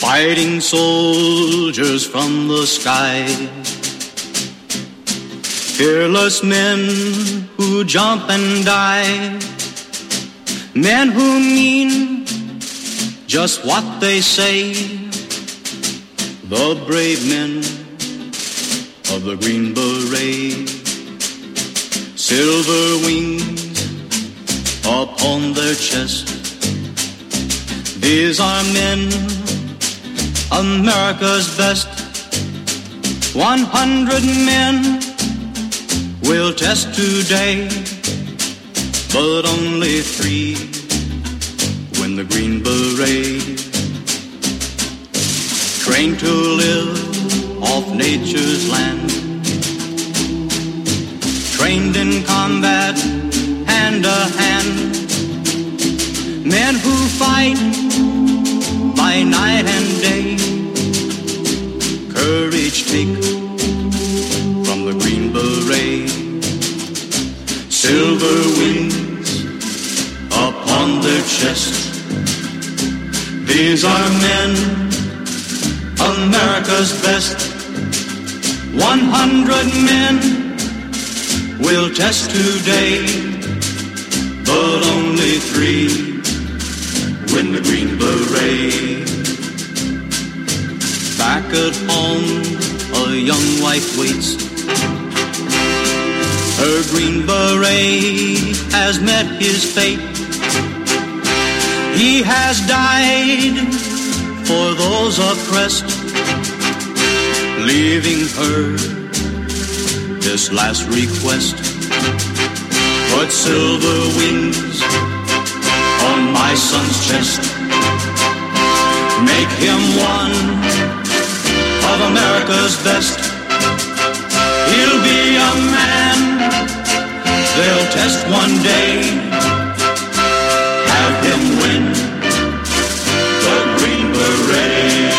fighting soldiers from the sky, fearless men who jump and die, men who mean just what they say, the brave men of the Green Beret, silver wings upon their chest. These are men, America's best. 100 men will test today, but only 3 win the Green Beret. Trained to live off nature's land, trained in combat hand to hand, men who fight by night and day, courage take from the Green Beret, silver wings upon their chest. These are men, America's best. 100 men will test today, but only 3 win the Green Beret. Back at home, a young wife waits. Her Green Beret has met his fate. He has died for those oppressed, leaving her this last request. Put silver wings on my son's chest. Make him one of America's best. He'll be a man they'll test one day. Have him win the Green Beret.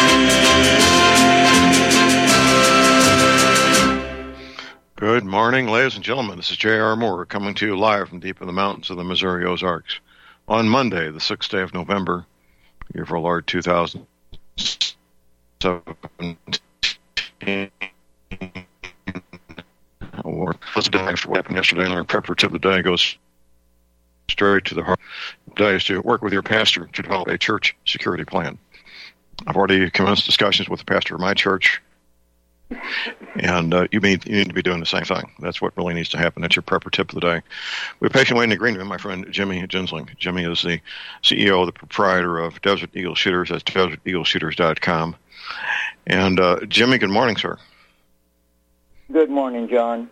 Good morning, ladies and gentlemen. This is J.R. Moore coming to you live from deep in the mountains of the Missouri Ozarks on Monday, the 6th day of November, year for Lord 2017. Let's dive what happened yesterday, and our preparative of the day goes straight to the heart. Today is to work with your pastor to develop a church security plan. I've already commenced discussions with the pastor of my church, and you need to be doing the same thing. That's what really needs to happen. That's your preparative of the day. We're patiently waiting agreement, my friend Jimmy Ginsling. Jimmy is the CEO, the proprietor of Desert Eagle Shooters. That's DesertEagleShooters.com. And Jimmy, good morning, sir. Good morning, John.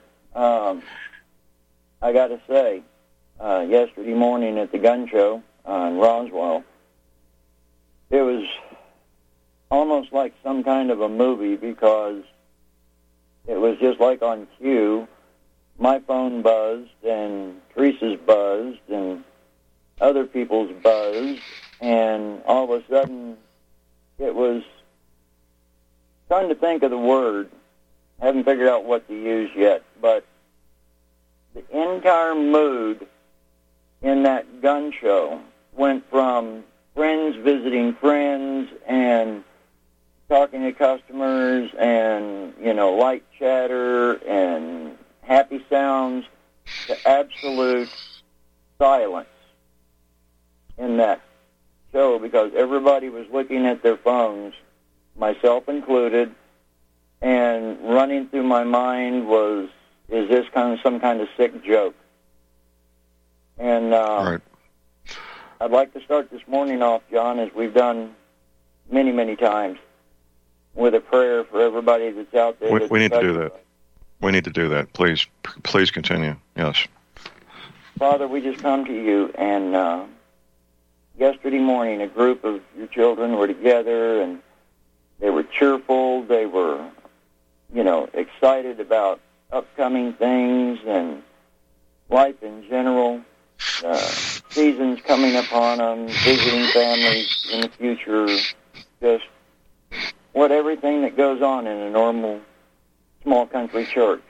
I got to say, yesterday morning at the gun show in Roswell, it was almost like some kind of a movie, because it was just like on cue. My phone buzzed, and Teresa's buzzed, and other people's buzzed, and all of a sudden it was trying to think of the word. I haven't figured out what to use yet, but the entire mood in that gun show went from friends visiting friends and talking to customers and, light chatter and happy sounds to absolute silence in that show, because everybody was looking at their phones, myself included, and running through my mind was, is this some kind of sick joke? And right. I'd like to start this morning off, John, as we've done many, many times, with a prayer for everybody that's out there. We need to do that. We need to do that. Please continue. Yes. Father, we just come to you, and yesterday morning a group of your children were together, and they were cheerful. They were, excited about upcoming things and life in general. Seasons coming upon them, visiting families in the future, just everything that goes on in a normal small country church.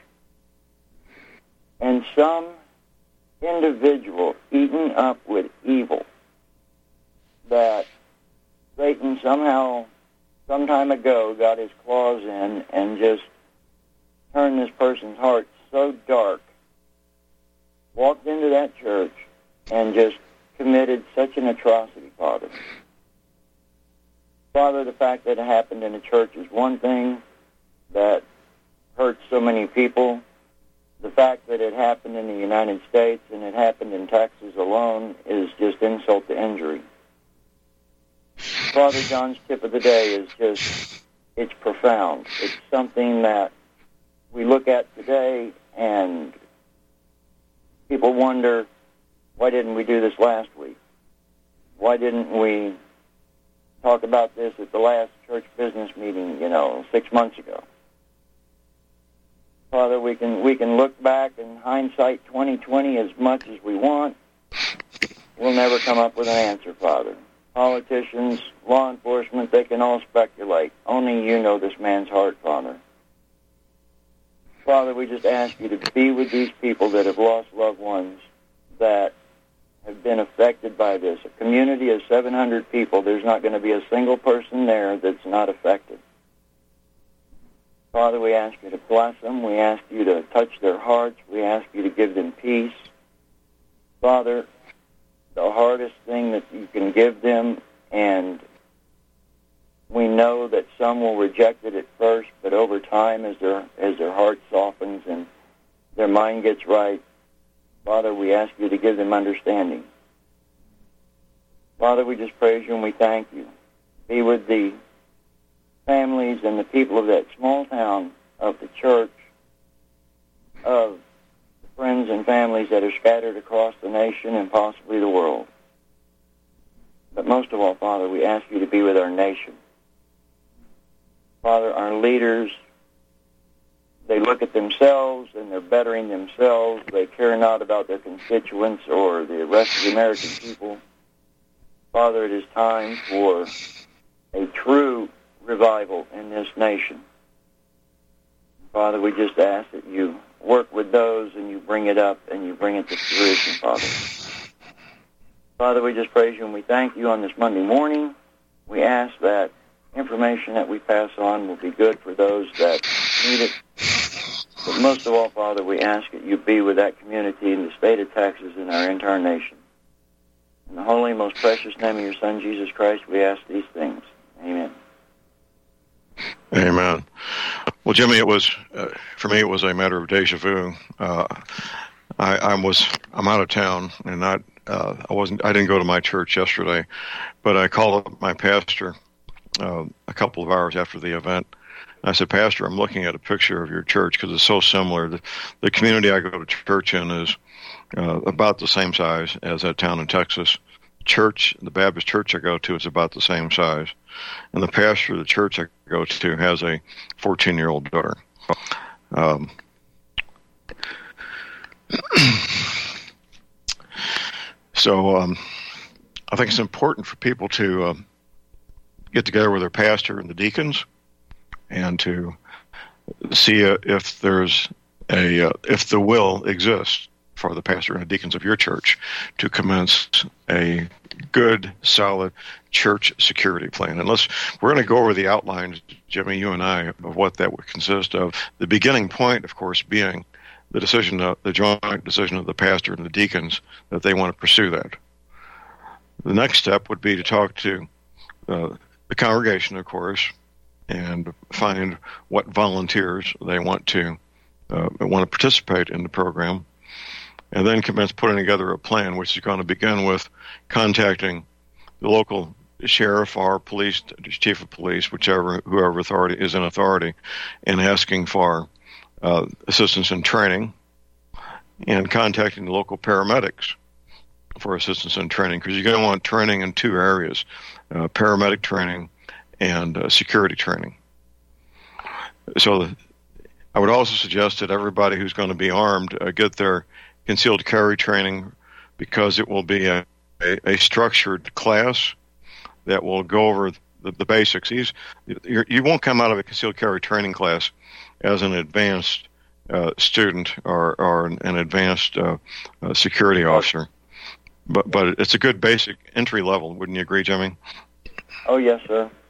And some individual eaten up with evil that Satan somehow some time ago got his claws in and just turned this person's heart so dark, walked into that church and just committed such an atrocity, Father. Father, the fact that it happened in a church is one thing that hurts so many people. The fact that it happened in the United States and it happened in Texas alone is just insult to injury. Father, John's tip of the day is just, it's profound. It's something that we look at today and people wonder, why didn't we do this last week? Why didn't we talk about this at the last church business meeting, 6 months ago? Father, we can look back in hindsight 2020 as much as we want. We'll never come up with an answer, Father. Politicians, law enforcement, they can all speculate. Only you know this man's heart, Father. Father, we just ask you to be with these people that have lost loved ones that have been affected by this. A community of 700 people, there's not going to be a single person there that's not affected. Father, we ask you to bless them. We ask you to touch their hearts. We ask you to give them peace. Father, the hardest thing that you can give them, and we know that some will reject it at first, but over time as their heart softens and their mind gets right, Father, we ask you to give them understanding. Father, we just praise you and we thank you. Be with the families and the people of that small town, of the church, of the friends and families that are scattered across the nation and possibly the world. But most of all, Father, we ask you to be with our nation. Father, our leaders, they look at themselves and they're bettering themselves. They care not about their constituents or the rest of the American people. Father, it is time for a true revival in this nation. Father, we just ask that you work with those and you bring it up and you bring it to fruition, Father. Father, we just praise you and we thank you on this Monday morning. We ask that information that we pass on will be good for those that need it. But most of all, Father, we ask that you be with that community in the state of Texas and our entire nation. In the holy, most precious name of your Son, Jesus Christ, we ask these things. Amen. Amen. Well, Jimmy, for me, it was a matter of deja vu. I'm out of town, and I didn't go to my church yesterday, but I called up my pastor a couple of hours after the event. I said, Pastor, I'm looking at a picture of your church because it's so similar. The community I go to church in is about the same size as that town in Texas. The Baptist church I go to is about the same size. And the pastor of the church I go to has a 14-year-old daughter. So I think it's important for people to get together with their pastor and the deacons and to see if there's if the will exists for the pastor and the deacons of your church to commence a good, solid church security plan. And we're going to go over the outlines, Jimmy, you and I, of what that would consist of. The beginning point, of course, being the joint decision of the pastor and the deacons that they want to pursue that. The next step would be to talk to the congregation, of course, and find what volunteers they want to participate in the program, and then commence putting together a plan, which is going to begin with contacting the local sheriff or police, chief of police, whoever authority is in authority, and asking for assistance in training, and contacting the local paramedics for assistance in training, because you're going to want training in two areas, paramedic training and security training. So I would also suggest that everybody who's going to be armed get their concealed carry training, because it will be a structured class that will go over the basics. You won't come out of a concealed carry training class as an advanced student or an advanced security officer, but it's a good basic entry level. Wouldn't you agree, Jimmy? Oh, yes, sir.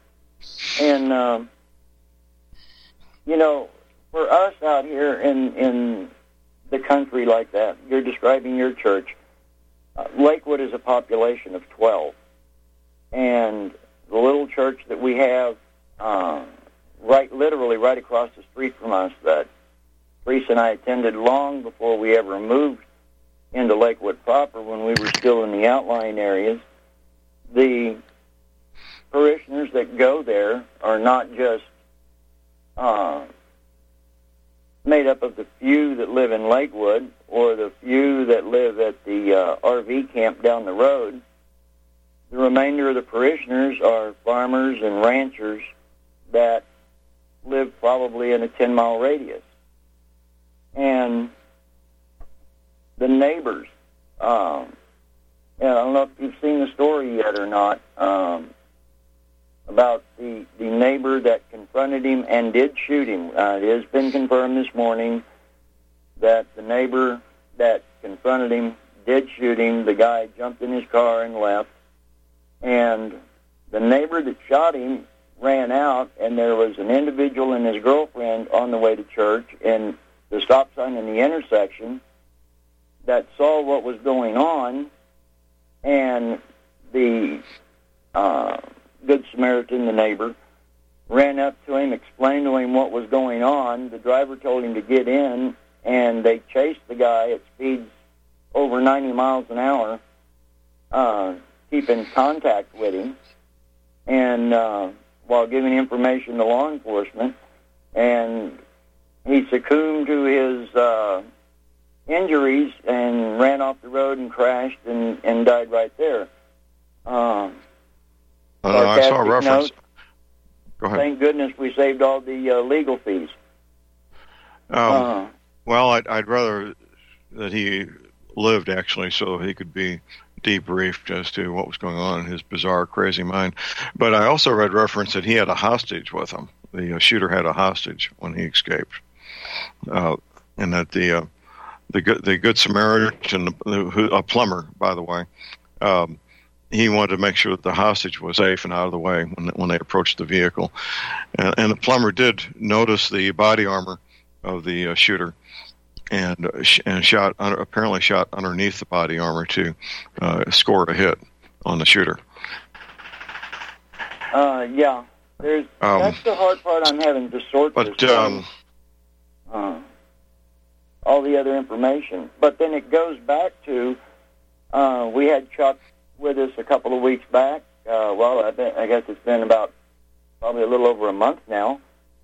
And, you know, for us out here in the country like that, you're describing your church, Lakewood is a population of 12. And the little church that we have literally right across the street from us that Reese and I attended long before we ever moved into Lakewood proper, when we were still in the outlying areas, the parishioners that go there are not just made up of the few that live in Lakewood or the few that live at the RV camp down the road. The remainder of the parishioners are farmers and ranchers that live probably in a 10-mile radius. And the neighbors, I don't know if you've seen the story yet or not, about the neighbor that confronted him and did shoot him. It has been confirmed this morning that the neighbor that confronted him did shoot him. The guy jumped in his car and left. And the neighbor that shot him ran out, and there was an individual and his girlfriend on the way to church, and the stop sign in the intersection, that saw what was going on, and the Good Samaritan, the neighbor, ran up to him, explained to him what was going on. The driver told him to get in, and they chased the guy at speeds over 90 miles an hour, keep in contact with him, and while giving information to law enforcement, and he succumbed to his injuries and ran off the road and crashed and died right there. I saw a reference. Note, go ahead. Thank goodness we saved all the legal fees. Well, I'd rather that he lived, actually, so he could be debriefed as to what was going on in his bizarre, crazy mind. But I also read reference that he had a hostage with him. The shooter had a hostage when he escaped, and that the Good Samaritan, a plumber, by the way, he wanted to make sure that the hostage was safe and out of the way when they approached the vehicle. And the plumber did notice the body armor of the shooter, and apparently shot underneath the body armor to score a hit on the shooter. Yeah, that's the hard part I'm having to sort this all the other information. But then it goes back to, we had Chuck with us a couple of weeks back. I guess it's been about probably a little over a month now,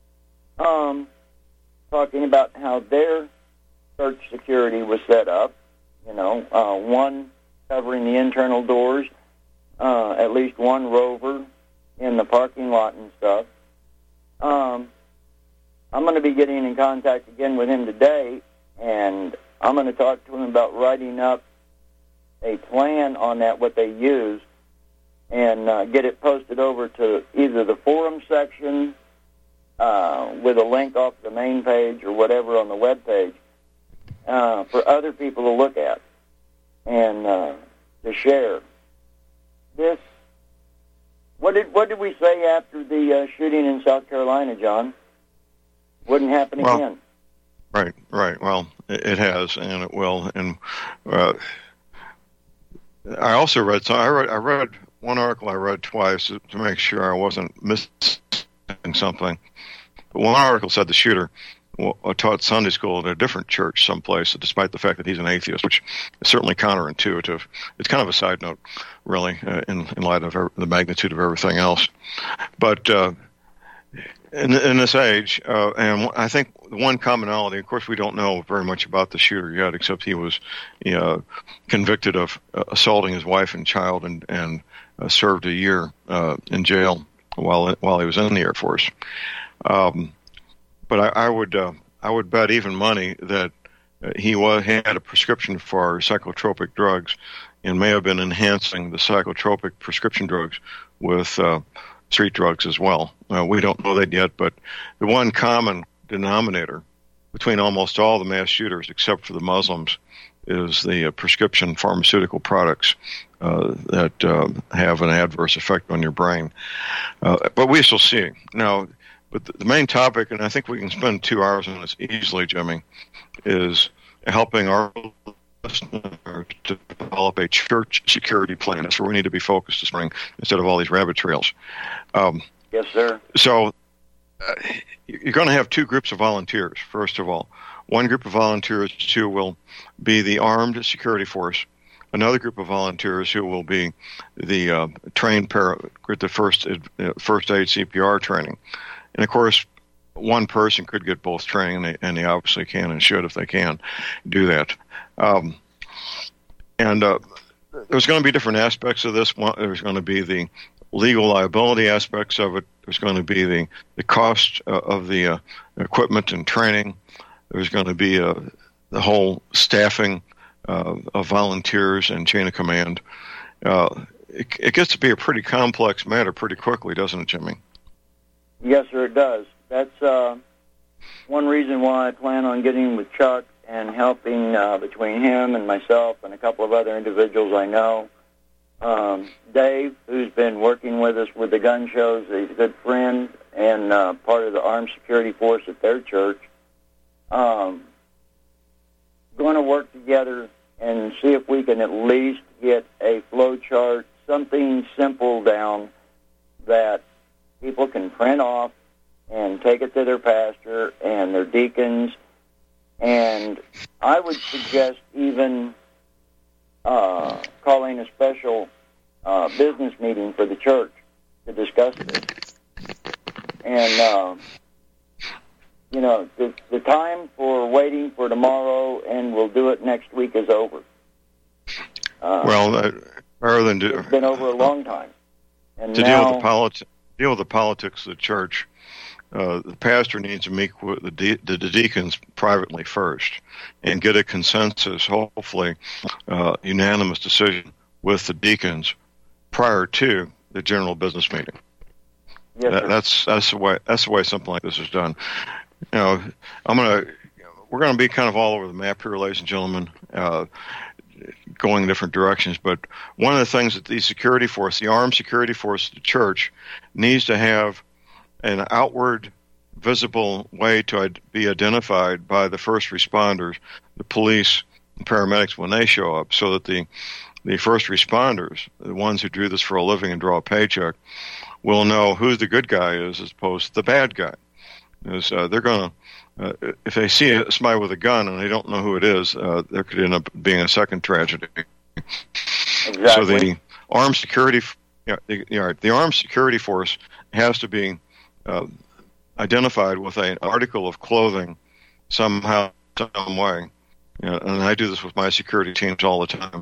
talking about how their church security was set up, one covering the internal doors, at least one rover in the parking lot and stuff. I'm going to be getting in contact again with him today, and I'm going to talk to him about writing up a plan on that, what they use, and get it posted over to either the forum section with a link off the main page or whatever on the web page for other people to look at and to share. This, what did we say after the shooting in South Carolina, John? Wouldn't happen again. Right. Well, it has, and it will. And I also read. I read one article. I read twice to make sure I wasn't missing something. But one article said the shooter taught Sunday school at a different church someplace, despite the fact that he's an atheist, which is certainly counterintuitive. It's kind of a side note, really, in light of the magnitude of everything else. But in this age, and I think one commonality, of course, we don't know very much about the shooter yet, except he was convicted of assaulting his wife and child and served a year in jail while he was in the Air Force. But I would bet even money that he had a prescription for psychotropic drugs and may have been enhancing the psychotropic prescription drugs with street drugs as well. We don't know that yet, but the one common denominator between almost all the mass shooters, except for the Muslims, is the prescription pharmaceutical products that have an adverse effect on your brain. But we shall see. Now, but the main topic, and I think we can spend 2 hours on this easily, Jimmy, is helping our listeners to develop a church security plan. That's where we need to be focused this morning instead of all these rabbit trails. Yes, sir. So you're going to have 2 groups of volunteers, first of all. One group of volunteers who will be the armed security force. Another group of volunteers who will be the trained with the first aid CPR training. And, of course, one person could get both training, and they obviously can and should if they can do that. There's going to be different aspects of this. There's going to be the legal liability aspects of it. There's going to be the cost of the equipment and training. There's going to be the whole staffing of volunteers and chain of command. It gets to be a pretty complex matter pretty quickly, doesn't it, Jimmy? Yes, sir, it does. That's one reason why I plan on getting with Chuck and helping between him and myself and a couple of other individuals I know. Dave, who's been working with us with the gun shows, he's a good friend and part of the armed security force at their church. Going to work together and see if we can at least get a flow chart, something simple down that people can print off and take it to their pastor and their deacons. And I would suggest even calling a special business meeting for the church to discuss this. And, the time for waiting for tomorrow and we'll do it next week is over. Rather than it's been over a long time. And to now, deal with the politics of the church, the pastor needs to meet with the deacons privately first and get a consensus, hopefully unanimous decision with the deacons prior to the general business meeting. Yes, that's the way something like this is done. We're going to be kind of all over the map here, ladies and gentlemen, going different directions. But one of the things that the armed security force of the church, needs to have an outward, visible way to be identified by the first responders, the police, and paramedics when they show up, so that the first responders, the ones who do this for a living and draw a paycheck, will know who the good guy is as opposed to the bad guy. Because they're going to, if they see somebody with a gun and they don't know who it is, there could end up being a second tragedy. exactly. So the armed security, the armed security force has to be identified with an article of clothing somehow, some way. And I do this with my security teams all the time.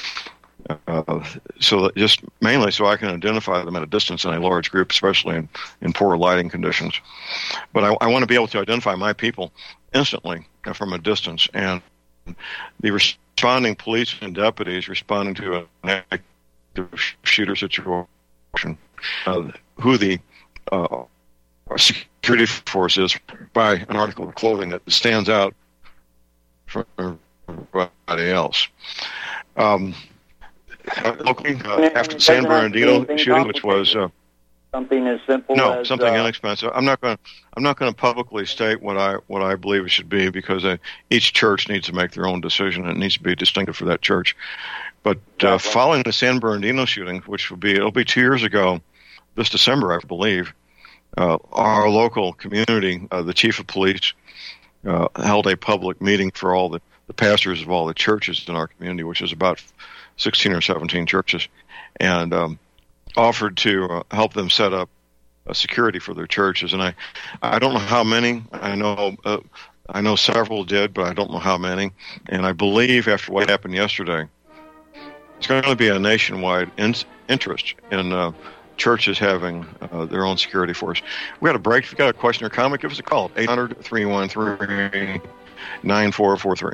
So that just mainly so I can identify them at a distance in a large group, especially in poor lighting conditions. But I want to be able to identify my people instantly from a distance. And the responding police and deputies responding to an active shooter situation, who the security force is by an article of clothing that stands out from everybody else. After the San Bernardino shooting, which was something as simple as something inexpensive. I'm not going to publicly state what I believe it should be, because each church needs to make their own decision, and it needs to be distinctive for that church. But following the San Bernardino shooting, which it'll be 2 years ago, this December, I believe, our local community, the chief of police, held a public meeting for all the pastors of all the churches in our community, which is about 16 or 17 churches, and offered to help them set up security for their churches. And I don't know how many. I know several did, but I don't know how many. And I believe after what happened yesterday, it's going to be a nationwide interest in churches having their own security force. We got a break. If you got a question or comment, give us a call. 800-313-9443.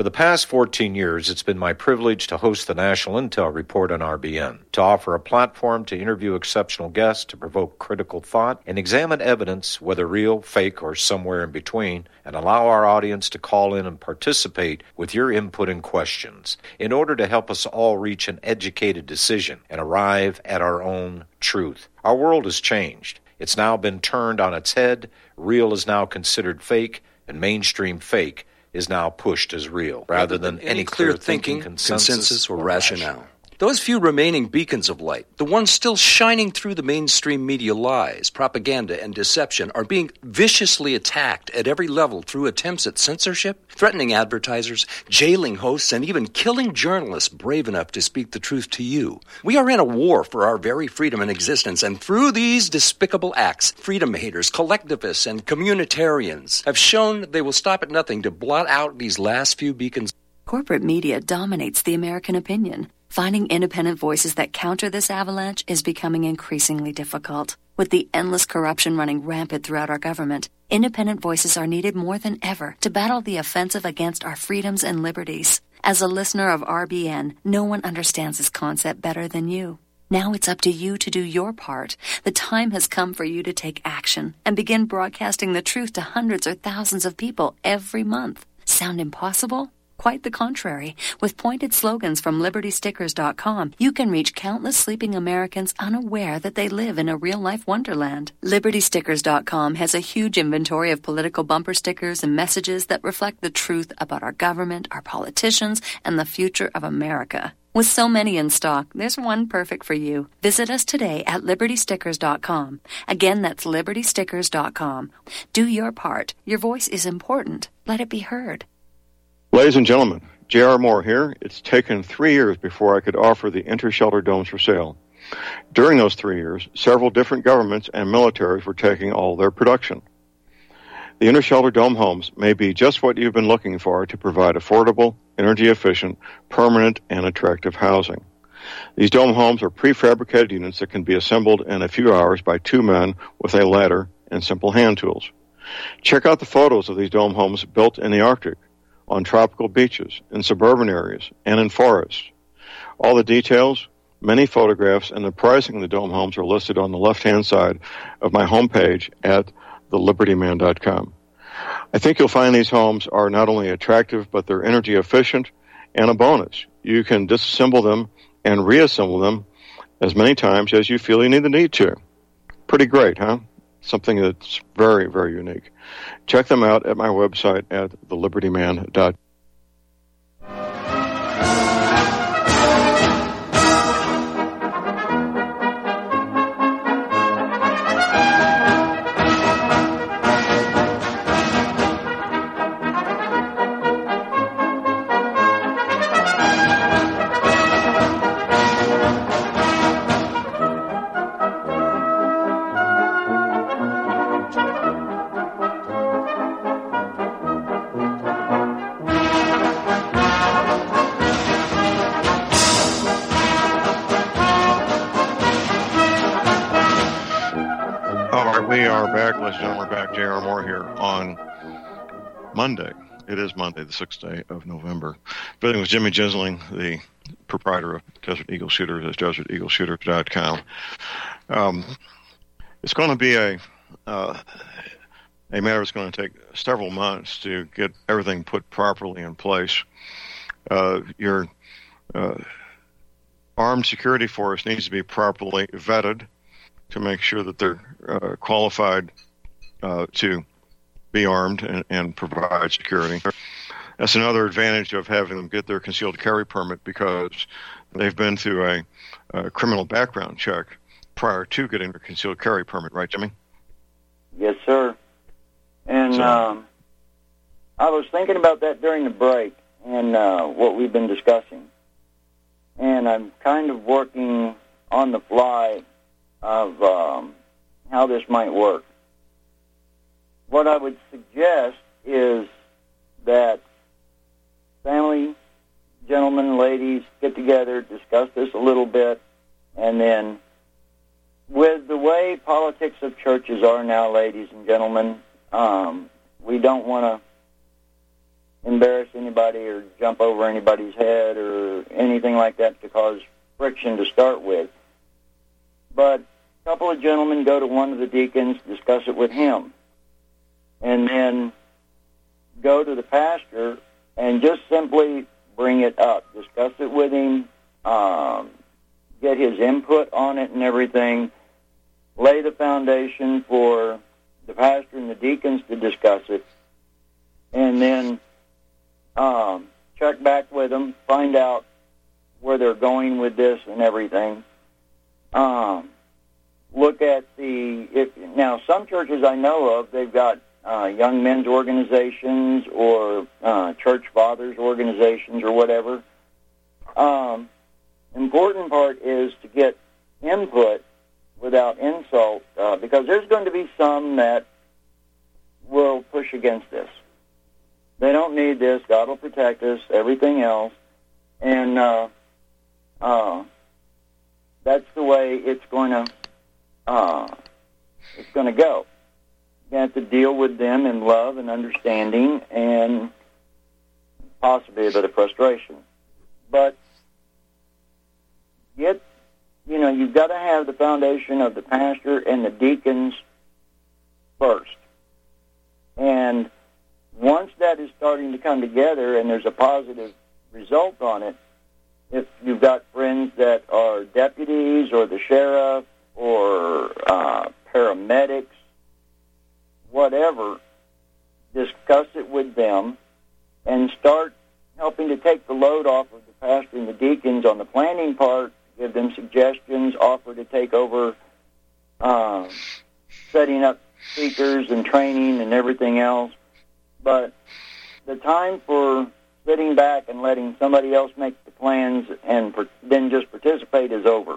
For the past 14 years, it's been my privilege to host the National Intel Report on RBN, to offer a platform to interview exceptional guests, to provoke critical thought, and examine evidence, whether real, fake, or somewhere in between, and allow our audience to call in and participate with your input and questions in order to help us all reach an educated decision and arrive at our own truth. Our world has changed. It's now been turned on its head. Real is now considered fake, and mainstream fake is now pushed as real, rather than any clear thinking, consensus, or rationale. Those few remaining beacons of light, the ones still shining through the mainstream media lies, propaganda, and deception, are being viciously attacked at every level through attempts at censorship, threatening advertisers, jailing hosts, and even killing journalists brave enough to speak the truth to you. We are in a war for our very freedom and existence, and through these despicable acts, freedom haters, collectivists, and communitarians have shown they will stop at nothing to blot out these last few beacons. Corporate media dominates the American opinion. Finding independent voices that counter this avalanche is becoming increasingly difficult. With the endless corruption running rampant throughout our government, independent voices are needed more than ever to battle the offensive against our freedoms and liberties. As a listener of RBN, no one understands this concept better than you. Now it's up to you to do your part. The time has come for you to take action and begin broadcasting the truth to hundreds or thousands of people every month. Sound impossible? Quite the contrary. With pointed slogans from LibertyStickers.com, you can reach countless sleeping Americans unaware that they live in a real-life wonderland. LibertyStickers.com has a huge inventory of political bumper stickers and messages that reflect the truth about our government, our politicians, and the future of America. With so many in stock, there's one perfect for you. Visit us today at LibertyStickers.com. Again, that's LibertyStickers.com. Do your part. Your voice is important. Let it be heard. Ladies and gentlemen, J.R. Moore here. It's taken 3 years before I could offer the Intershelter domes for sale. During those 3 years, several different governments and militaries were taking all their production. The Intershelter dome homes may be just what you've been looking for to provide affordable, energy-efficient, permanent, and attractive housing. These dome homes are prefabricated units that can be assembled in a few hours by 2 men with a ladder and simple hand tools. Check out the photos of these dome homes built in the Arctic, on tropical beaches, in suburban areas, and in forests. All the details, many photographs, and the pricing of the dome homes are listed on the left-hand side of my homepage at thelibertyman.com. I think you'll find these homes are not only attractive, but they're energy efficient, and a bonus. You can disassemble them and reassemble them as many times as you feel you need to. Pretty great, huh? Something that's very, very unique. Check them out at my website at thelibertyman.com. We are back, ladies and gentlemen. We're back. J.R. Moore here on Monday. It is Monday, the 6th day of November. Visiting with Jimmy Gisling, the proprietor of Desert Eagle Shooters at DesertEagleShooters.com. It's going to be a matter that's going to take several months to get everything put properly in place. Your armed security force needs to be properly vetted to make sure that they're qualified to be armed and provide security. That's another advantage of having them get their concealed carry permit, because they've been through a criminal background check prior to getting their concealed carry permit. Right, Jimmy? Yes, sir. And I was thinking about that during the break and what we've been discussing. And I'm kind of working on the fly of how this might work. What I would suggest is that family, gentlemen, ladies, get together, discuss this a little bit, and then with the way politics of churches are now, ladies and gentlemen, we don't want to embarrass anybody or jump over anybody's head or anything like that to cause friction to start with. But a couple of gentlemen go to one of the deacons, discuss it with him, and then go to the pastor and just simply bring it up, discuss it with him, get his input on it and everything, lay the foundation for the pastor and the deacons to discuss it, and then check back with them, find out where they're going with this and everything. Look at now some churches I know of, they've got young men's organizations or church fathers organizations or whatever. Important part is to get input without insult, because there's going to be some that will push against this. They don't need this. God will protect us, everything else. And that's the way it's going to go. You have to deal with them in love and understanding and possibly a bit of frustration. But you've got to have the foundation of the pastor and the deacons first. And once that is starting to come together and there's a positive result on it, if you've got friends that are deputies or the sheriff or paramedics, whatever, discuss it with them and start helping to take the load off of the pastor and the deacons on the planning part, give them suggestions, offer to take over setting up speakers and training and everything else. But the time for sitting back and letting somebody else make the plans and then just participate is over.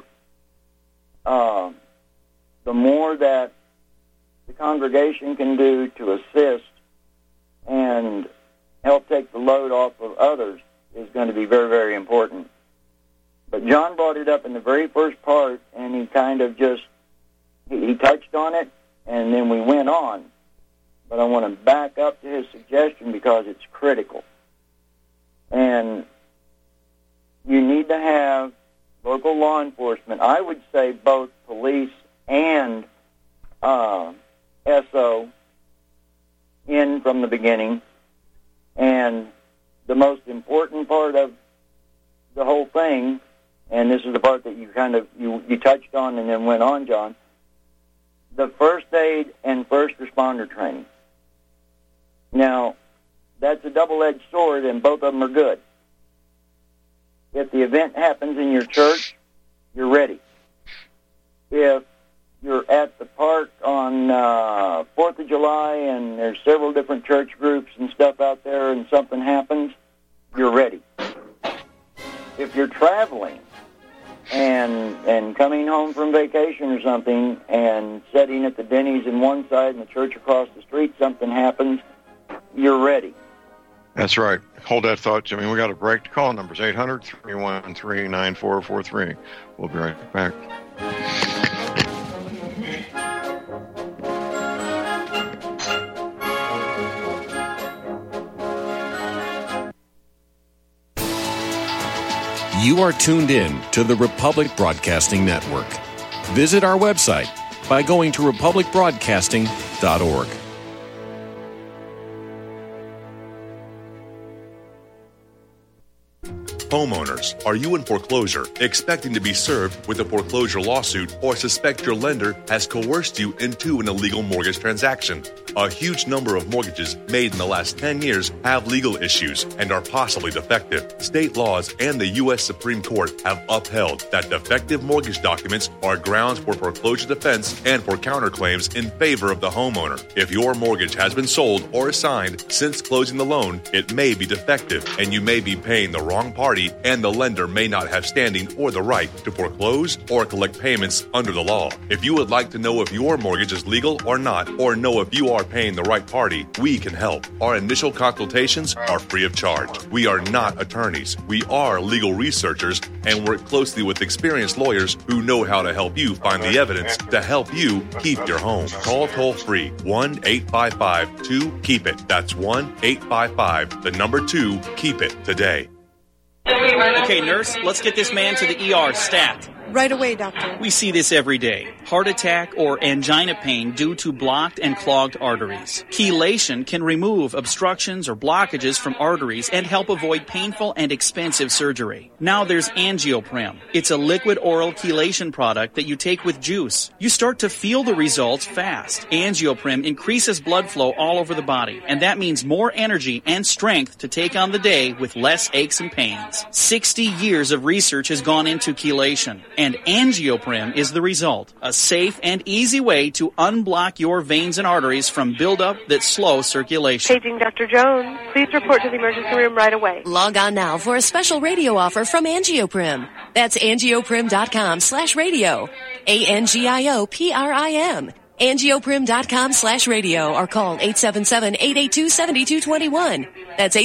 The more that the congregation can do to assist and help take the load off of others is going to be very, very important. But John brought it up in the very first part, and he kind of just, he touched on it, and then we went on. But I want to back up to his suggestion because it's critical. And you need to have local law enforcement, I would say both police and SO in from the beginning. And the most important part of the whole thing, and this is the part that you kind of, you touched on and then went on, John, the first aid and first responder training. Now, that's a double-edged sword, and both of them are good. If the event happens in your church, you're ready. If you're at the park on 4th of July and there's several different church groups and stuff out there and something happens, you're ready. If you're traveling and coming home from vacation or something and sitting at the Denny's in one side and the church across the street, something happens, you're ready. That's right. Hold that thought, Jimmy. We got a break. Call numbers 800-313-9443. We'll be right back. You are tuned in to the Republic Broadcasting Network. Visit our website by going to republicbroadcasting.org. Homeowners, are you in foreclosure, expecting to be served with a foreclosure lawsuit, or suspect your lender has coerced you into an illegal mortgage transaction? A huge number of mortgages made in the last 10 years have legal issues and are possibly defective. State laws and the U.S. Supreme Court have upheld that defective mortgage documents are grounds for foreclosure defense and for counterclaims in favor of the homeowner. If your mortgage has been sold or assigned since closing the loan, it may be defective and you may be paying the wrong party, and the lender may not have standing or the right to foreclose or collect payments under the law. If you would like to know if your mortgage is legal or not, or know if you are paying the right party, we can help. Our initial consultations are free of charge. We are not attorneys. We are legal researchers and work closely with experienced lawyers who know how to help you find the evidence to help you keep your home. Call toll-free 1-855-2-KEEP-IT. That's 1-855-2-KEEP-IT today. Okay, nurse, let's get this man to the ER stat. Right away, doctor. We see this every day. Heart attack or angina pain due to blocked and clogged arteries. Chelation can remove obstructions or blockages from arteries and help avoid painful and expensive surgery. Now there's Angioprim. It's a liquid oral chelation product that you take with juice. You start to feel the results fast. Angioprim increases blood flow all over the body, and that means more energy and strength to take on the day with less aches and pains. 60 years of research has gone into chelation, and Angioprim is the result. A safe and easy way to unblock your veins and arteries from buildup that slow circulation. Paging Dr. Jones. Please report to the emergency room right away. Log on now for a special radio offer from Angioprim. That's angioprim.com/radio. ANGIOPRIM. Angioprim.com/radio or call 877-882-7221. That's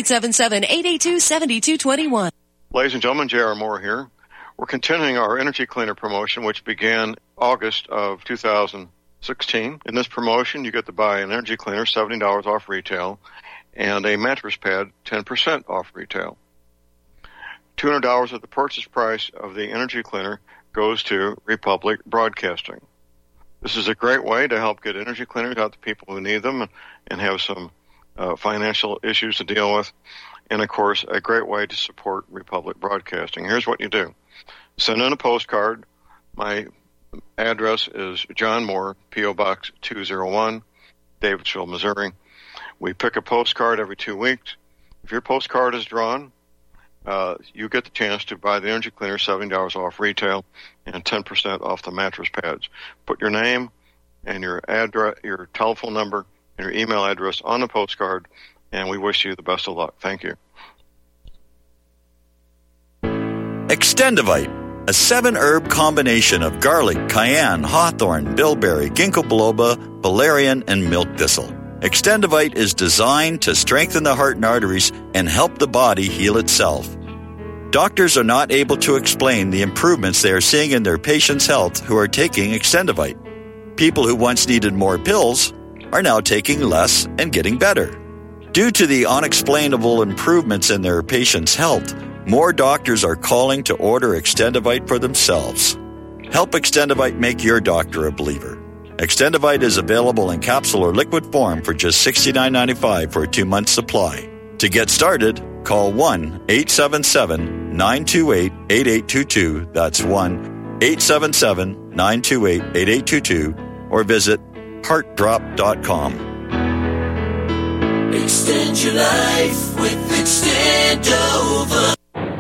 877-882-7221. Ladies and gentlemen, J.R. Moore here. We're continuing our Energy Cleaner promotion, which began August of 2016. In this promotion, you get to buy an Energy Cleaner, $70 off retail, and a mattress pad, 10% off retail. $200 of the purchase price of the Energy Cleaner goes to Republic Broadcasting. This is a great way to help get energy cleaners out to people who need them and have some financial issues to deal with. And, of course, a great way to support Republic Broadcasting. Here's what you do. Send in a postcard. My address is John Moore, P.O. Box 201, Davidsville, Missouri. We pick a postcard every 2 weeks. If your postcard is drawn, you get the chance to buy the Energy Cleaner, $70 off retail, and 10% off the mattress pads. Put your name and your address, your telephone number, and your email address on the postcard, and we wish you the best of luck. Thank you. Extendivite, a 7-herb combination of garlic, cayenne, hawthorn, bilberry, ginkgo biloba, valerian, and milk thistle. Extendivite is designed to strengthen the heart and arteries and help the body heal itself. Doctors are not able to explain the improvements they are seeing in their patients' health who are taking Extendivite. People who once needed more pills are now taking less and getting better. Due to the unexplainable improvements in their patients' health, more doctors are calling to order Extendivite for themselves. Help Extendivite make your doctor a believer. Extendivite is available in capsule or liquid form for just $69.95 for a 2-month supply. To get started, call 1-877-928-8822. That's 1-877-928-8822. Or visit heartdrop.com. Extend your life with Extendova.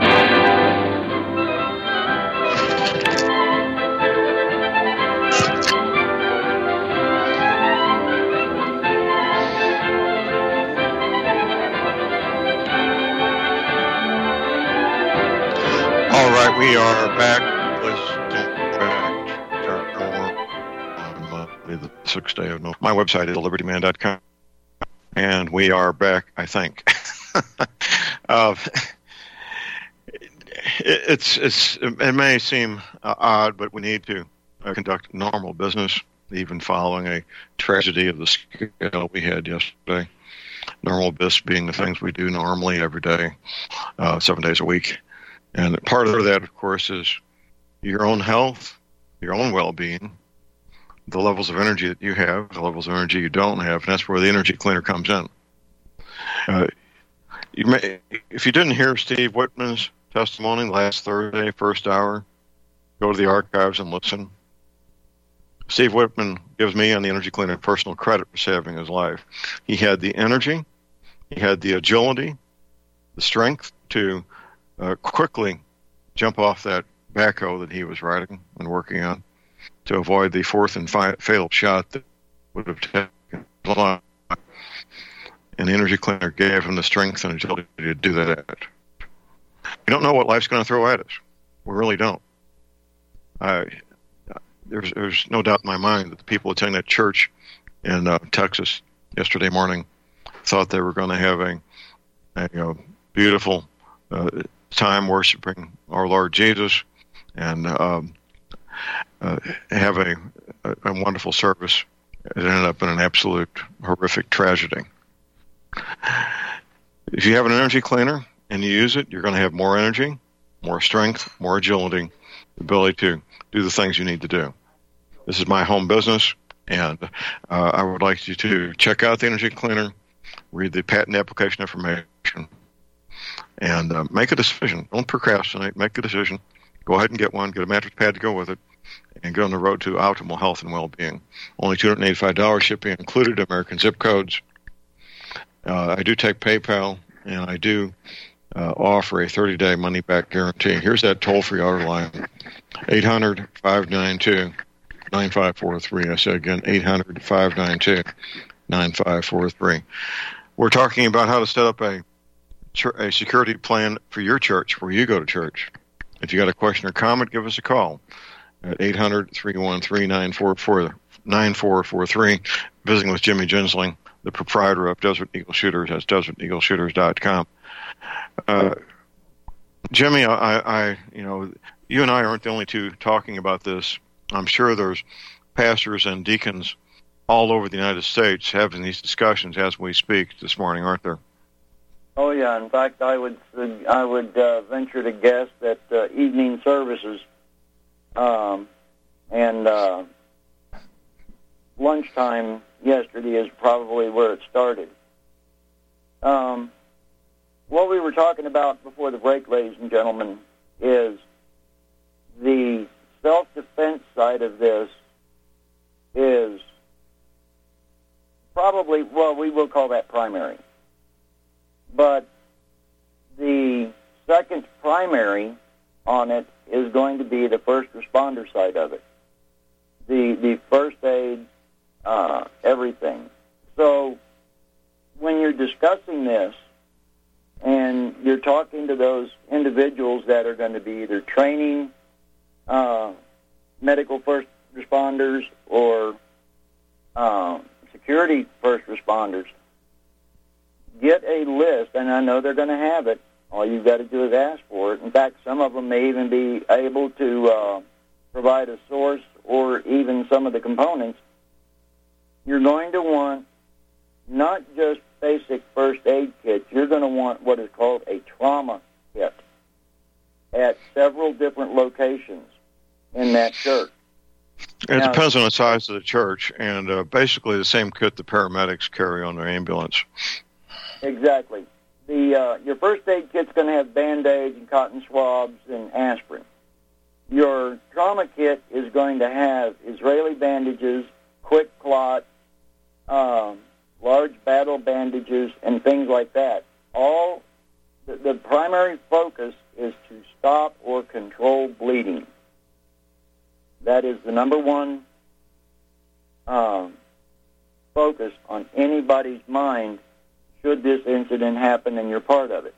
All right, we are back. Let's start on the 6th day of November. My website is libertyman.com. And we are back, I think. It may seem odd, but we need to conduct normal business, even following a tragedy of the scale we had yesterday. Normal business being the things we do normally every day, 7 days a week. And part of that, of course, is your own health, your own well-being, the levels of energy that you have, the levels of energy you don't have, and that's where the Energy Cleaner comes in. If you didn't hear Steve Whitman's testimony last Thursday, first hour, go to the archives and listen. Steve Whitman gives me and the Energy Cleaner personal credit for saving his life. He had the energy, he had the agility, the strength to quickly jump off that backhoe that he was riding and working on, to avoid the fourth and fatal shot that would have taken his life. And the Energy Cleaner gave him the strength and agility to do that. We don't know what life's going to throw at us. We really don't. There's no doubt in my mind that the people attending that church in Texas yesterday morning thought they were going to have a beautiful time worshiping our Lord Jesus and have a wonderful service. It ended up in an absolute horrific tragedy. If you have an energy cleaner and you use it, you're going to have more energy, more strength, more agility, the ability to do the things you need to do. This is my home business, and I would like you to check out the energy cleaner, read the patent application information, and make a decision. Don't procrastinate. Make a decision. Go ahead and get one. Get a mattress pad to go with it, and get on the road to optimal health and well-being. Only $285 shipping included, American zip codes. I do take PayPal, and I do offer a 30-day money-back guarantee. Here's that toll-free order line, 800-592-9543. I say again, 800-592-9543. We're talking about how to set up a security plan for your church, where you go to church. If you got a question or comment, give us a call at 800-313-9443. Visiting with Jimmy Gensling, the proprietor of Desert Eagle Shooters. That's deserteagleshooters.com. Jimmy, I you and I aren't the only two talking about this. I'm sure there's pastors and deacons all over the United States having these discussions as we speak this morning, aren't there? Oh yeah. In fact, I would venture to guess that evening services and lunchtime yesterday is probably where it started. What we were talking about before the break, ladies and gentlemen, is the self-defense side of this is probably, well, we will call that primary. But the second primary on it is going to be the first responder side of it. The first aid, everything. So when you're discussing this and you're talking to those individuals that are going to be either training medical first responders or security first responders, get a list, and I know they're going to have it. All you've got to do is ask for it. In fact, some of them may even be able to provide a source or even some of the components. You're going to want not just basic first aid kits. You're going to want what is called a trauma kit at several different locations in that church. It depends on the size of the church, and basically the same kit the paramedics carry on their ambulance. Exactly. Your first aid kit's going to have Band-Aids and cotton swabs and aspirin. Your trauma kit is going to have Israeli bandages, quick clot, large battle bandages, and things like that. All the primary focus is to stop or control bleeding. That is the number one focus on anybody's mind should this incident happen and you're part of it.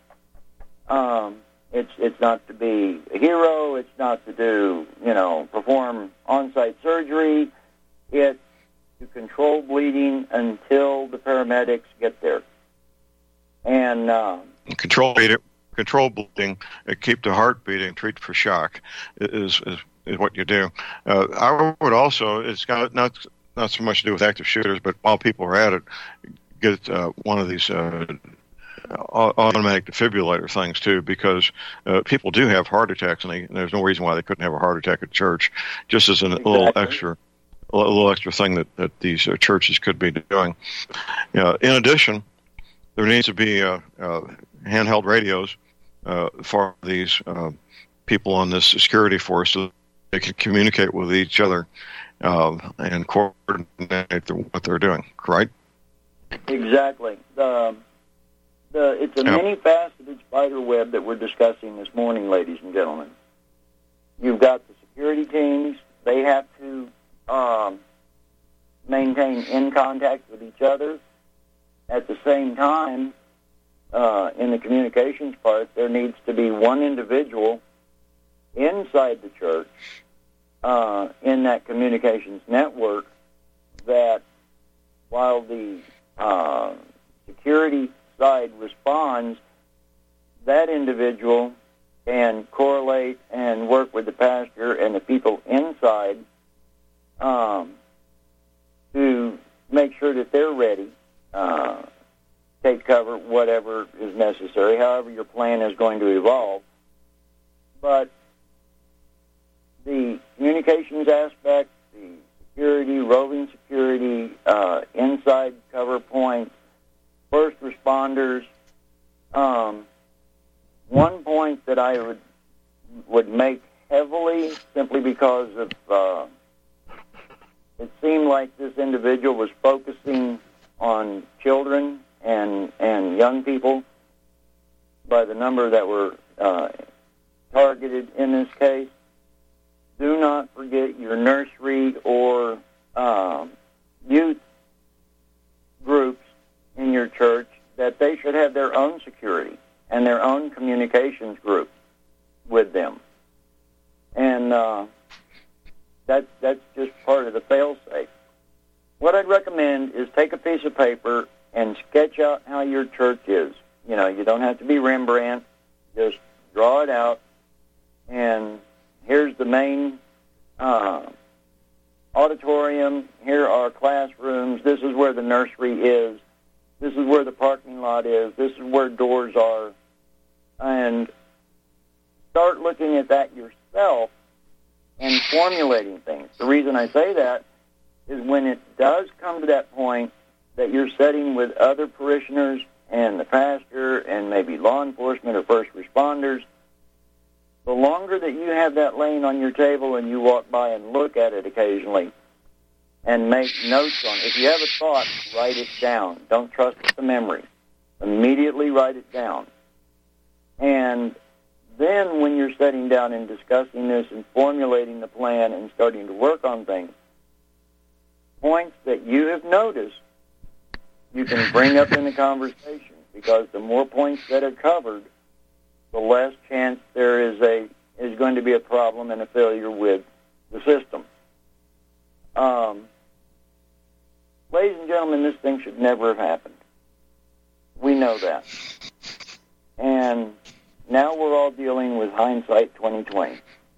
It's not to be a hero. It's not to do, perform on-site surgery. It's to control bleeding until the paramedics get there. And control bleeding, keep the heart beating, treat for shock is what you do. I would also, it's got not so much to do with active shooters, but while people are at it, get one of these automatic defibrillator things too, because people do have heart attacks, and there's no reason why they couldn't have a heart attack at church. Just as a little extra thing that these churches could be doing. In addition, there needs to be handheld radios for these people on this security force, so they can communicate with each other and coordinate what they're doing. Right? Exactly. It's a many-faceted spider web that we're discussing this morning, ladies and gentlemen. You've got the security teams. They have to maintain in contact with each other. At the same time, in the communications part, there needs to be one individual inside the church in that communications network that while the security side responds, that individual can correlate and work with the pastor and the people inside to make sure that they're ready, take cover, whatever is necessary, however your plan is going to evolve. But the communications aspect, the security, roving security, inside cover points, first responders. One point that I would make heavily, simply because of it seemed like this individual was focusing on children and young people by the number that were targeted in this case. Do not forget your nursery or youth groups in your church, that they should have their own security and their own communications group with them. And that's just part of the fail-safe. What I'd recommend is take a piece of paper and sketch out how your church is. You know, you don't have to be Rembrandt. Just draw it out. And here's the main auditorium. Here are classrooms. This is where the nursery is. This is where the parking lot is. This is where doors are. And start looking at that yourself and formulating things. The reason I say that is when it does come to that point that you're sitting with other parishioners and the pastor and maybe law enforcement or first responders, the longer that you have that laying on your table and you walk by and look at it occasionally and make notes on it. If you have a thought, write it down. Don't trust the memory. Immediately write it down. And then when you're sitting down and discussing this and formulating the plan and starting to work on things, points that you have noticed, you can bring up in the conversation, because the more points that are covered, the less chance there is going to be a problem and a failure with the system. Ladies and gentlemen, this thing should never have happened. We know that. And now we're all dealing with hindsight 2020.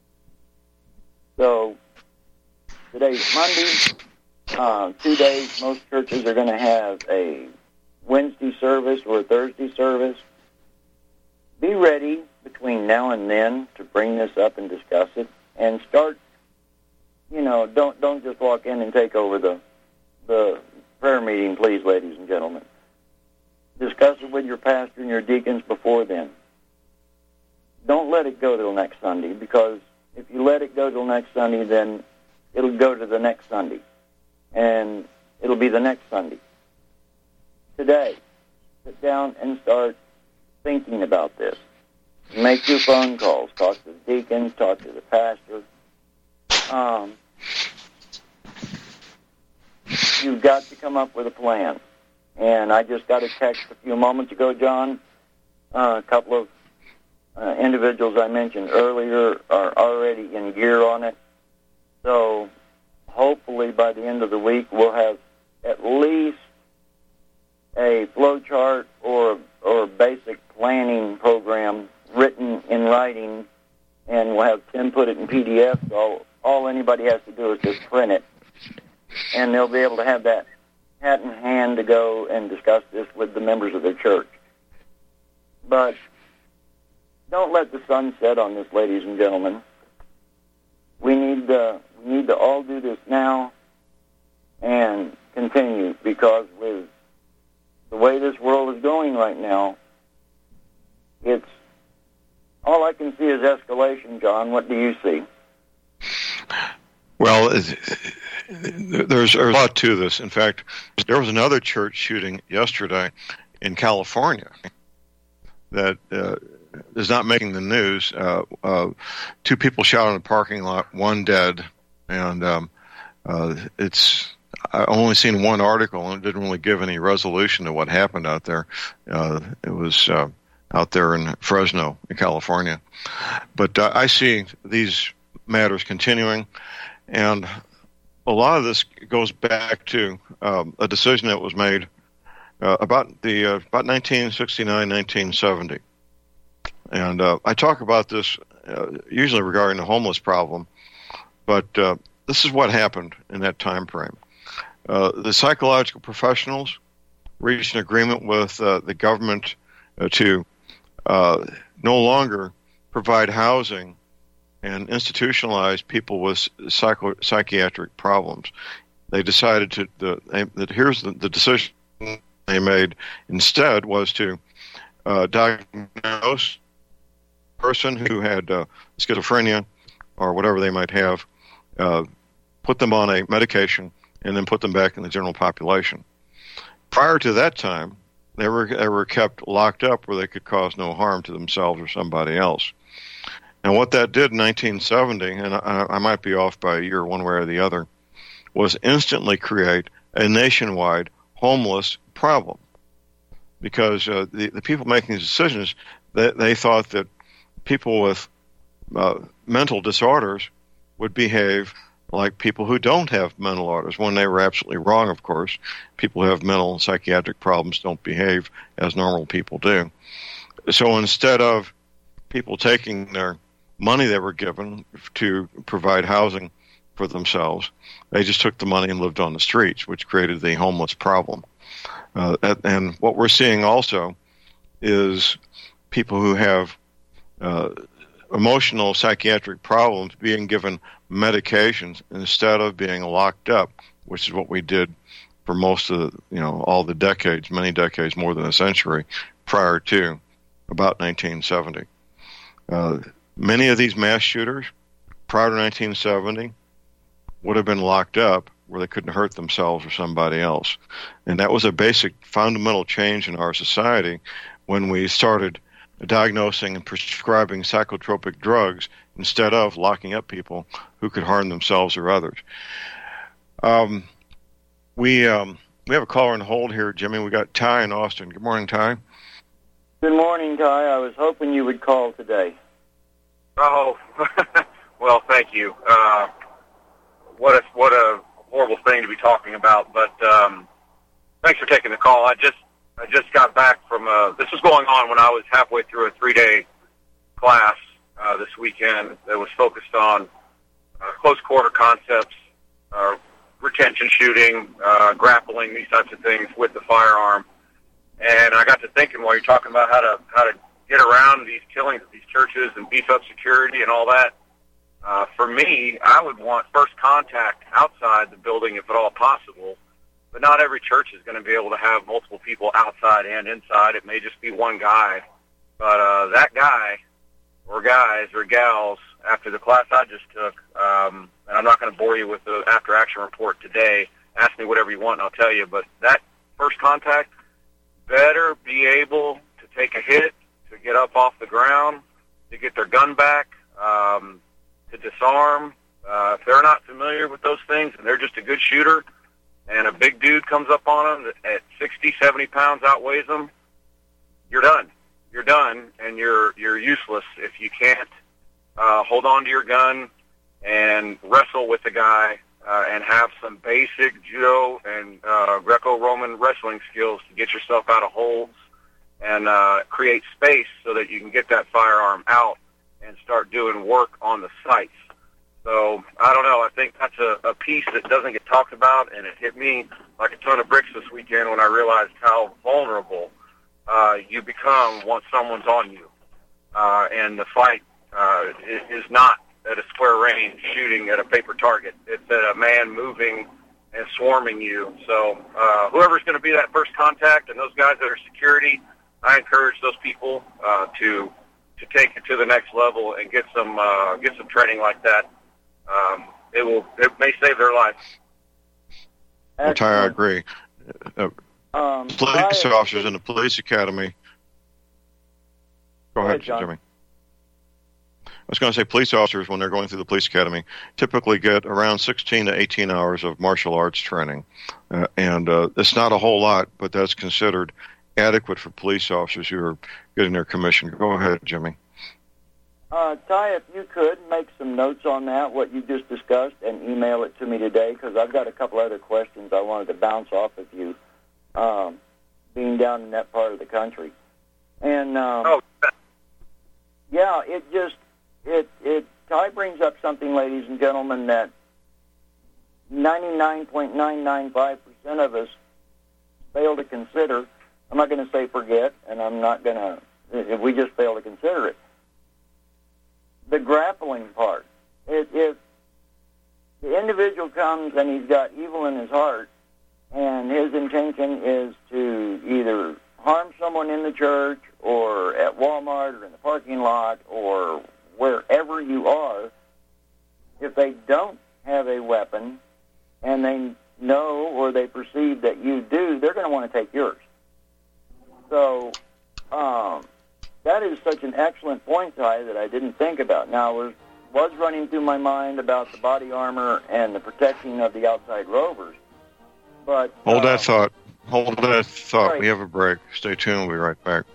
So today's Monday. 2 days, most churches are going to have a Wednesday service or a Thursday service. Be ready between now and then to bring this up and discuss it, and start, don't just walk in and take over the prayer meeting, please, ladies and gentlemen. Discuss it with your pastor and your deacons before then. Don't let it go till next Sunday, because if you let it go till next Sunday, then it'll go to the next Sunday, and it'll be the next Sunday. Today, sit down and start thinking about this. Make your phone calls. Talk to the deacons. Talk to the pastor. You've got to come up with a plan. And I just got a text a few moments ago, John. A couple of individuals I mentioned earlier are already in gear on it. So hopefully by the end of the week we'll have at least a flow chart or a basic planning program written in writing, and we'll have Tim put it in PDF. So all anybody has to do is just print it, and they'll be able to have that hat in hand to go and discuss this with the members of their church. But don't let the sun set on this, ladies and gentlemen. We need to all do this now and continue, because with the way this world is going right now, it's all I can see is escalation, John. What do you see? Well, there's a lot to this. In fact, there was another church shooting yesterday in California that is not making the news. 2 people shot in the parking lot, 1 dead, and I only seen one article, and it didn't really give any resolution to what happened out there. It was out there in Fresno, in California. But I see these matters continuing, and a lot of this goes back to a decision that was made about 1969, 1970. And I talk about this usually regarding the homeless problem, but this is what happened in that time frame. The psychological professionals reached an agreement with the government to no longer provide housing and institutionalize people with psychiatric problems. They decided that here's the decision they made instead was to diagnose a person who had schizophrenia or whatever they might have, put them on a medication, and then put them back in the general population. Prior to that time, they were kept locked up where they could cause no harm to themselves or somebody else. And what that did in 1970, and I might be off by a year one way or the other, was instantly create a nationwide homeless problem. Because the people making these decisions, they thought that people with mental disorders would behave like people who don't have mental disorders, when they were absolutely wrong, of course. People who have mental and psychiatric problems don't behave as normal people do. So instead of people taking their money they were given to provide housing for themselves, they just took the money and lived on the streets, which created the homeless problem. And what we're seeing also is people who have emotional psychiatric problems being given medications instead of being locked up, which is what we did for most of all the decades, many decades, more than a century prior to about 1970. Many of these mass shooters prior to 1970 would have been locked up where they couldn't hurt themselves or somebody else. And that was a basic fundamental change in our society when we started diagnosing and prescribing psychotropic drugs instead of locking up people who could harm themselves or others. We have a caller on hold here, Jimmy. We got Ty in Austin. Good morning, Ty. Good morning, Ty. I was hoping you would call today. Oh, well, thank you. What a horrible thing to be talking about, but thanks for taking the call. I just got back from this was going on when I was halfway through a 3-day class this weekend that was focused on close quarter concepts, retention shooting, grappling, these types of things with the firearm. And I got to thinking while you're talking about how to get around these killings at these churches and beef up security and all that. For me, I would want first contact outside the building if at all possible, but not every church is going to be able to have multiple people outside and inside. It may just be one guy. But that guy or guys or gals, after the class I just took, and I'm not going to bore you with the after-action report today. Ask me whatever you want and I'll tell you. But that first contact better be able to take a hit, to get up off the ground, to get their gun back, to disarm. If they're not familiar with those things and they're just a good shooter and a big dude comes up on them that at 60, 70 pounds outweighs them, you're done. You're done, and you're useless if you can't hold on to your gun and wrestle with the guy and have some basic judo and Greco-Roman wrestling skills to get yourself out of holds and create space so that you can get that firearm out and start doing work on the sights. So, I don't know, I think that's a piece that doesn't get talked about, and it hit me like a ton of bricks this weekend when I realized how vulnerable you become once someone's on you. And the fight is not at a square range shooting at a paper target. It's at a man moving and swarming you. So whoever's going to be that first contact and those guys that are security, I encourage those people to take it to the next level and get some training like that. It may save their life. Well, Ty, I agree. Police officers in the police academy. Go ahead, Jimmy. I was going to say police officers, when they're going through the police academy, typically get around 16 to 18 hours of martial arts training. And it's not a whole lot, but that's considered adequate for police officers who are getting their commission. Go ahead, Jimmy. Ty, if you could, make some notes on that, what you just discussed, and email it to me today, because I've got a couple other questions I wanted to bounce off of you. being down in that part of the country. And yeah, Ty brings up something, ladies and gentlemen, that 99.995% of us fail to consider. I'm not going to say forget, and I'm not going to, we just fail to consider it. The grappling part. If the individual comes and he's got evil in his heart, and his intention is to either harm someone in the church or at Walmart or in the parking lot or wherever you are, if they don't have a weapon and they know or they perceive that you do, they're going to want to take yours. So that is such an excellent point, Ty, that I didn't think about. Now, it was running through my mind about the body armor and the protecting of the outside rovers. But Hold that thought. Right. We have a break. Stay tuned. We'll be right back.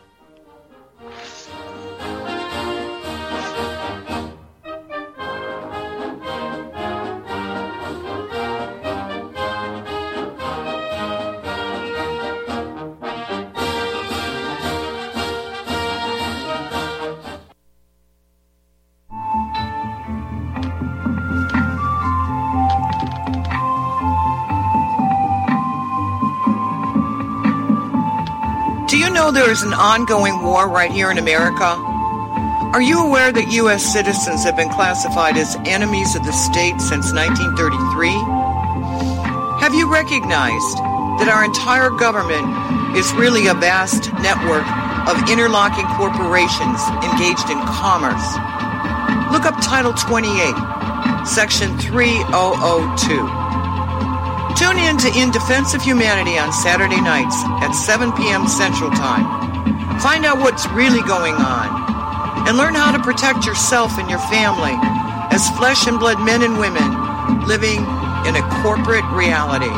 Do you know there is an ongoing war right here in America? Are you aware that U.S. citizens have been classified as enemies of the state since 1933? Have you recognized that our entire government is really a vast network of interlocking corporations engaged in commerce? Look up Title 28, Section 3002. Tune in to In Defense of Humanity on Saturday nights at 7 p.m. Central Time. Find out what's really going on and learn how to protect yourself and your family as flesh and blood men and women living in a corporate reality.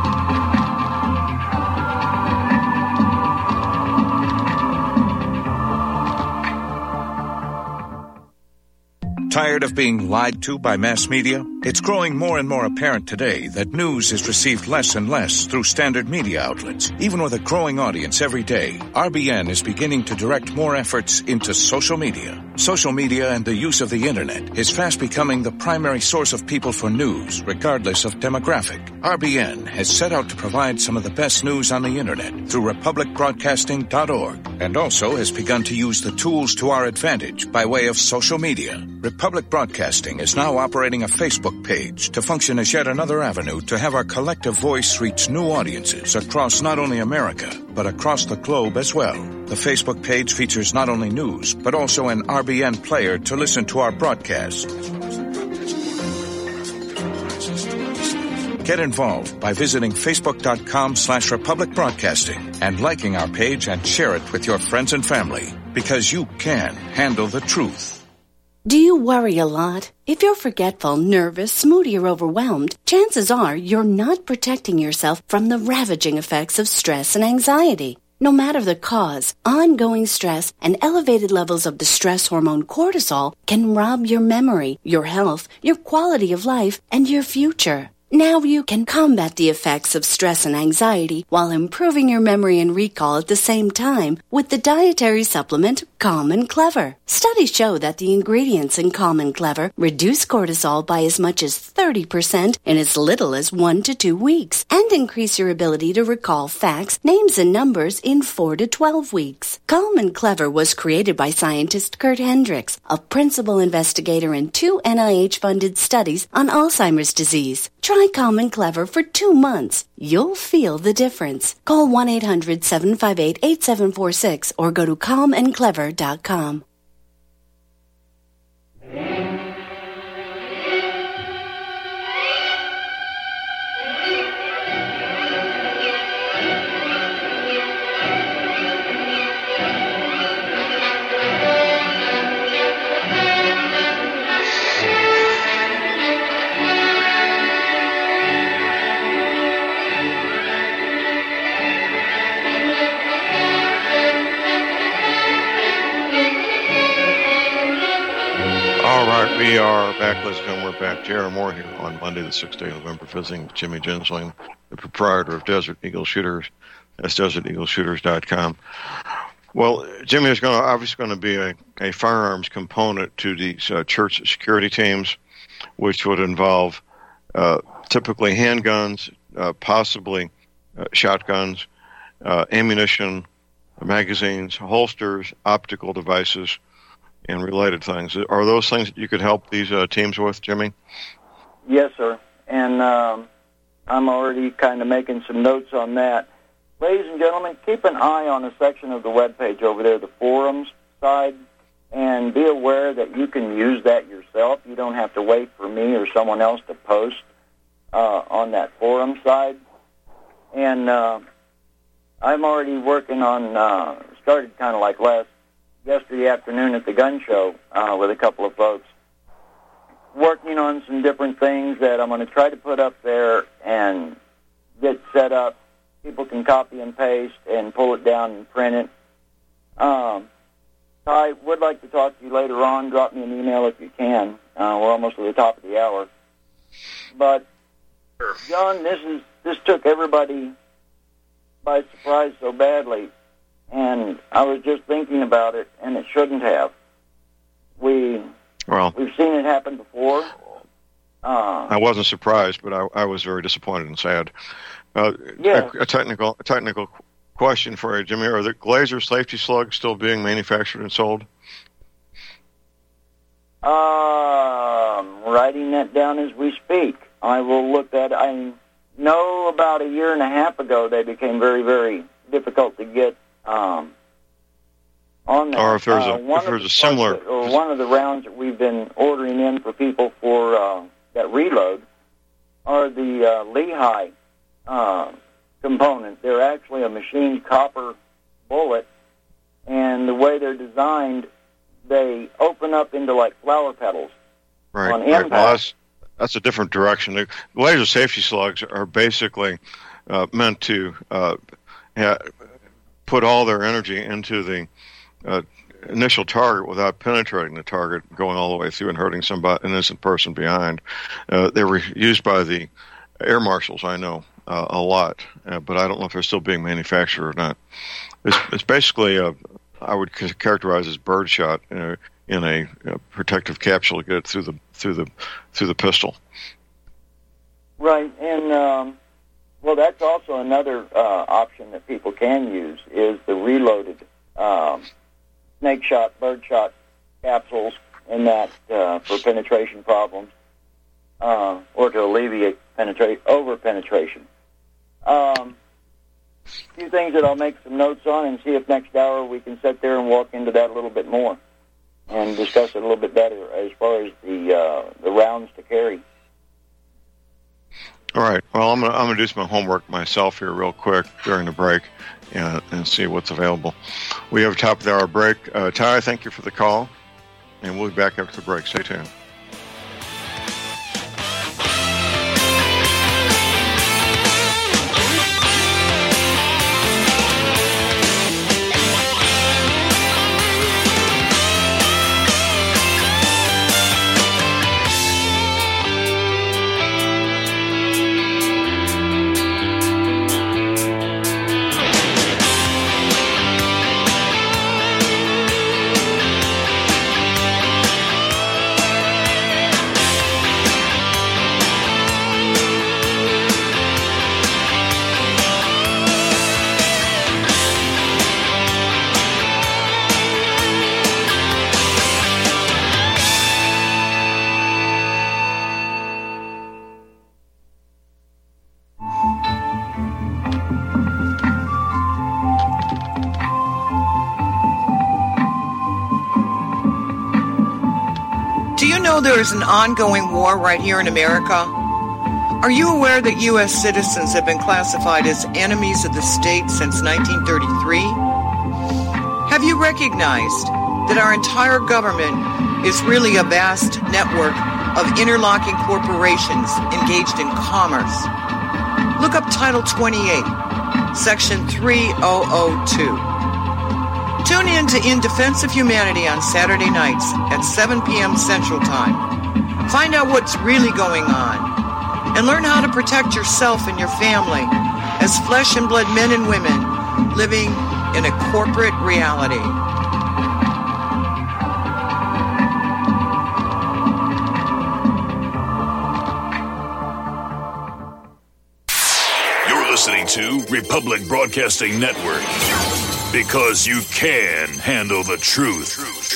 Tired of being lied to by mass media? It's growing more and more apparent today that news is received less and less through standard media outlets. Even with a growing audience every day, RBN is beginning to direct more efforts into social media. Social media and the use of the internet is fast becoming the primary source of people for news, regardless of demographic. RBN has set out to provide some of the best news on the internet through republicbroadcasting.org, and also has begun to use the tools to our advantage by way of social media. Republic Broadcasting is now operating a Facebook page to function as yet another avenue to have our collective voice reach new audiences across not only America, but across the globe as well. The Facebook page features not only news, but also an RBN player to listen to our broadcasts. Get involved by visiting facebook.com/Republic Broadcasting and liking our page and share it with your friends and family, because you can handle the truth. Do you worry a lot? If you're forgetful, nervous, moody, or overwhelmed, chances are you're not protecting yourself from the ravaging effects of stress and anxiety. No matter the cause, ongoing stress and elevated levels of the stress hormone cortisol can rob your memory, your health, your quality of life, and your future. Now you can combat the effects of stress and anxiety while improving your memory and recall at the same time with the dietary supplement Calm and Clever. Studies show that the ingredients in Calm and Clever reduce cortisol by as much as 30% in as little as 1 to 2 weeks and increase your ability to recall facts, names, and numbers in 4 to 12 weeks. Calm and Clever was created by scientist Kurt Hendricks, a principal investigator in 2 NIH-funded studies on Alzheimer's disease. Try Calm and Clever for 2 months. You'll feel the difference. Call 1-800-758-8746 or go to calmandclever.com. All right, we are back. We're back. J.R. Moore here on Monday, the 6th day of November, visiting with Jimmy Gensling. the proprietor of Desert Eagle Shooters. That's deserteagleshooters.com. Well, Jimmy, there's obviously going to be a firearms component to these church security teams, which would involve typically handguns, possibly shotguns, ammunition, magazines, holsters, optical devices, and related things. Are those things that you could help these teams with, Jimmy? Yes, sir. And I'm already kind of making some notes on that. Ladies and gentlemen, keep an eye on a section of the webpage over there, the forums side, and be aware that you can use that yourself. You don't have to wait for me or someone else to post on that forum side. And I'm already working on, started kind of like yesterday afternoon at the gun show with a couple of folks, working on some different things that I'm going to try to put up there and get set up. People can copy and paste and pull it down and print it. I would like to talk to you later on. Drop me an email if you can. We're almost at the top of the hour. But, John, this took everybody by surprise so badly, and I was just thinking about it, and it shouldn't have. We've seen it happen before. I wasn't surprised, but I was very disappointed and sad. A technical question for you, Jimmy. Are the Glazer safety slugs still being manufactured and sold? Writing that down as we speak. I will look at it. I know about a year and a half ago they became very, very difficult to get on that. Or if there's a similar... one of the rounds that we've been ordering in for people for that reload are the Lehigh component. They're actually a machined copper bullet, and the way they're designed, they open up into like flower petals on impact. Well, that's a different direction. The laser safety slugs are basically meant to put all their energy into the initial target without penetrating the target, going all the way through and hurting an innocent person behind. They were used by the air marshals, I know, a lot, but I don't know if they're still being manufactured or not. It's basically I would characterize as birdshot in a protective capsule to get it through the pistol. Right, and well, that's also another option that people can use is the reloaded snake shot, bird shot capsules, in that for penetration problems or to alleviate over penetration. A few things that I'll make some notes on and see if next hour we can sit there and walk into that a little bit more and discuss it a little bit better as far as the rounds to carry. All right. Well, I'm gonna do some homework myself here real quick during the break and see what's available. We have a top of the hour break. Ty, thank you for the call, and we'll be back after the break. Stay tuned. There is an ongoing war right here in America. Are you aware that U.S. citizens have been classified as enemies of the state since 1933? Have you recognized that our entire government is really a vast network of interlocking corporations engaged in commerce? Look up Title 28, Section 3002. Tune in to In Defense of Humanity on Saturday nights at 7 p.m. Central Time. Find out what's really going on. and learn how to protect yourself and your family as flesh and blood men and women living in a corporate reality. You're listening to Republic Broadcasting Network, because you can handle the truth.